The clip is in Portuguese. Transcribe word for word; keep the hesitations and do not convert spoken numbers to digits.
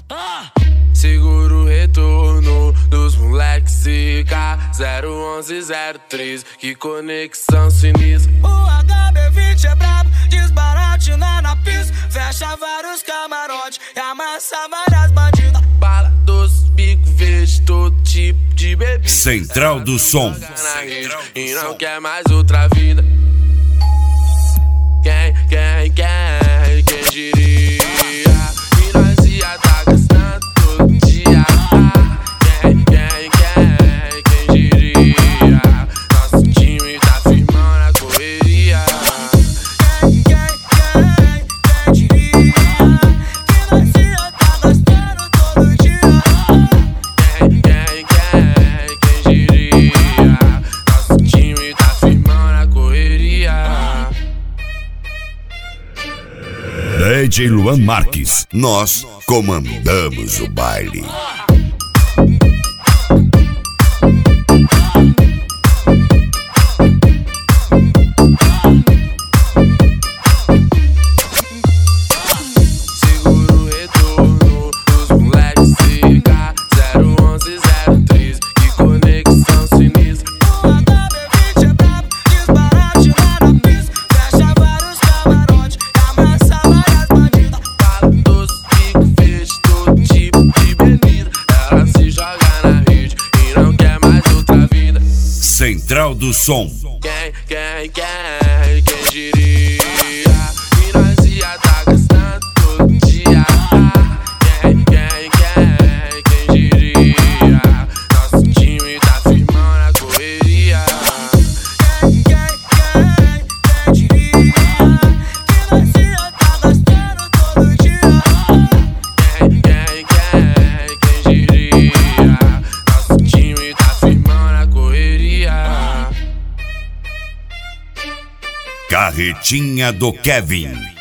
Segura o retorno dos moleques zica. Zero onze zero três, que conexão sinistra. O H B vinte é brabo, desbaratina na pista. Fecha vários camarotes e amassa várias bandidas. Bala, doce, bico verde, todo tipo de bebida. Central do Som. Central do e não som. Quer mais outra vida. Quem, quem, quem, quem diria? E nós ia tá gastando todo dia. Quem, quem, quem, quem diria? Nosso time tá firmando a correria. Quem, quem, quem, quem diria? Que nós ia tá gastando todo dia. Quem, quem, quem, quem diria? Nosso time tá firmando a correria. D J Luan Marques, nós comandamos o baile. Segura o retorno dos moleques zica. Zero onze zero três, que conexão sinistra. O H B vinte é brabo, desbaratina na pista. Fecha vários camarotes e amassa várias bandidas. Bala, doce, bico verde, todo tipo de bebida. Ela se joga na rede e não quer mais outra vida. Central do Som. Quem, quem, quem, quem diria? E nós ia tá gastando todo dia. Quem, quem, quem, quem diria? Nosso time tá firmando a correria. Quem, quem, quem, quem diria? Que nós ia tá gastando todo dia. Quem, quem, quem, quem diria? Nosso time tá firmando a correria. Carretinha do Kevin.